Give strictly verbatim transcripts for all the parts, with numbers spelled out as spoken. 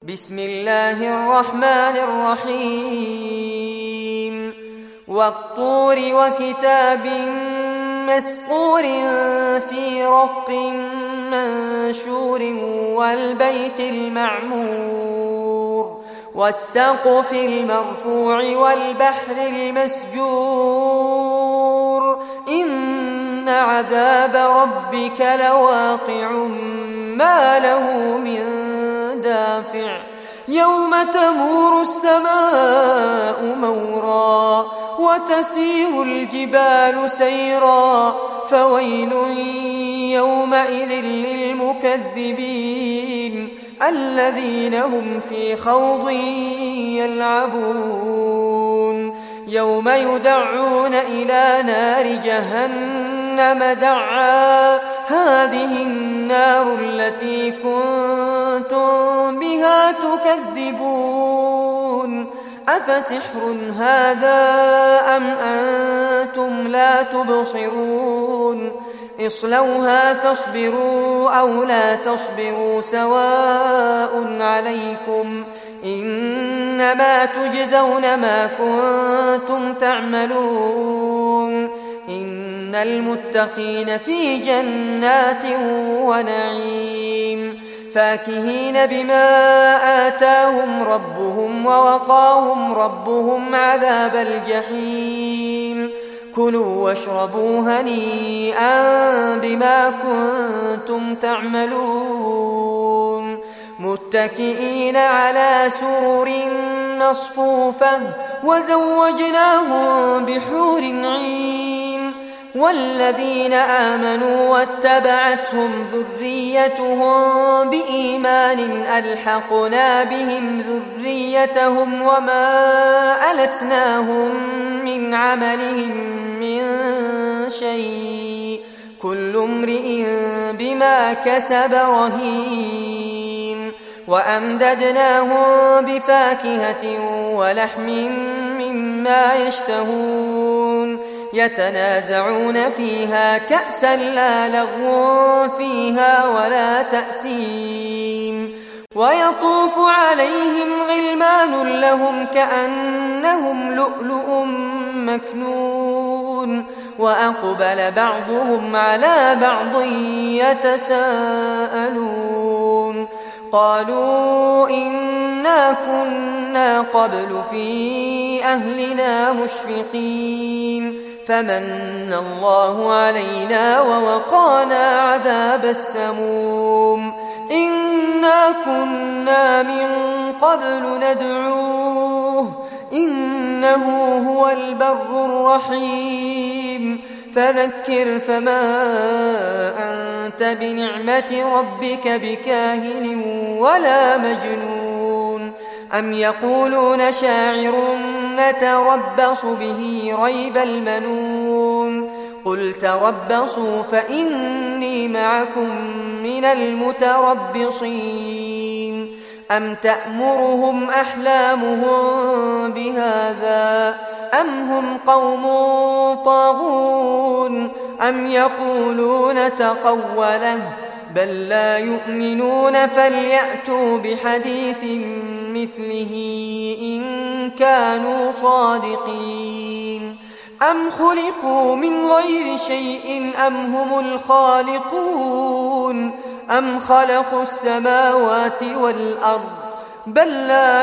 بسم الله الرحمن الرحيم والطور وكتاب مسطور في رق منشور والبيت المعمور والسقف المرفوع والبحر المسجور إن عذاب ربك لواقع ما له من دافع يوم تمور السماء مورا وتسير الجبال سيرا فويل يومئذ للمكذبين الذين هم في خوض يلعبون يوم يدعون إلى نار جهنم دعا هذه النار التي كنتم بها تكذبون أفسحر هذا أم أنتم لا تبصرون اصلوها فاصبروا أو لا تصبروا سواء عليكم إنما تجزون ما كنتم تعملون إن المتقين في جنات ونعيم فاكهين بما آتاهم ربهم ووقاهم ربهم عذاب الجحيم كلوا واشربوا هنيئا بما كنتم تعملون متكئين على سرر مصفوفة وزوجناهم بحور عين والذين آمنوا واتبعتهم ذريتهم بإيمان ألحقنا بهم ذريتهم وما ألتناهم من عملهم من شيء كل امرئ بما كسب رهين وأمددناهم بفاكهة ولحم مما يشتهون يتنازعون فيها كأسا لا لغو فيها ولا تأثيم ويطوف عليهم غلمان لهم كأنهم لؤلؤ مكنون وأقبل بعضهم على بعض يتساءلون قالوا إنا كنا قبل في أهلنا مشفقين فمن الله علينا ووقانا عذاب السموم إنا كنا من قبل ندعوه إنه هو البر الرحيم فذكر فما أنت بنعمة ربك بكاهن ولا مجنون أم يقولون شاعر نتربص به ريب المنون قل تربصوا فإني معكم من المتربصين أم تأمرهم أحلامهم بهذا أم هم قوم طاغون أم يقولون تقوله بل لا يؤمنون فليأتوا بحديث مثله إن كانوا صادقين أم خلقوا من غير شيء أم هم الخالقون أم خلقوا السماوات والأرض بل لا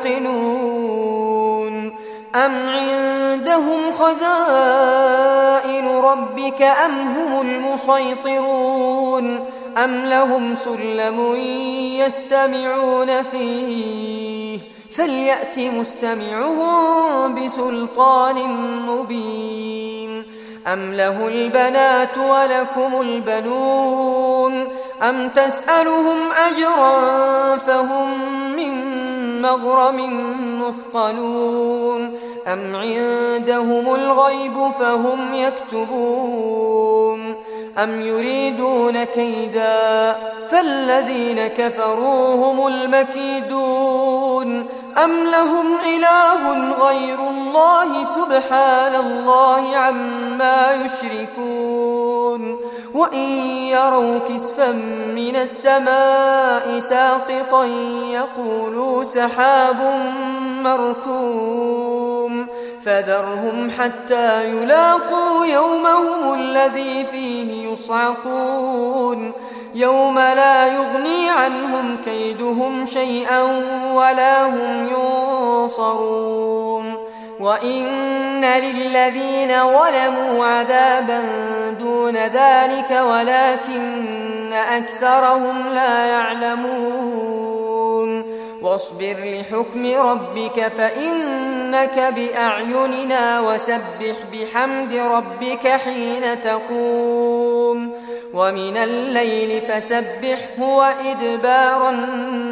يوقنون أم عندهم خزائن ربك أم هم المسيطرون أم لهم سلم يستمعون فيه فليأت مستمعهم بسلطان مبين أم له البنات ولكم البنون أم تسألهم أجرا فهم من مغرم مثقلون أم عندهم الغيب فهم يكتبون أم يريدون كيدا فالذين كفروا هم المكيدون أم لهم إله غير الله سبحان الله عما يشركون وإن يروا كسفا من السماء ساقطا يقولوا سحاب مركوم فذرهم حتى يلاقوا يومهم الذي فيه يصعقون يوم لا يغني عنهم كيدهم شيئا ولا هم ينصرون وإن للذين ظلموا عذابا دون ذلك ولكن أكثرهم لا يعلمون واصبر لحكم ربك فإنك بأعيننا وسبح بحمد ربك حين تقوم ومن الليل فسبحه وإدبار النجوم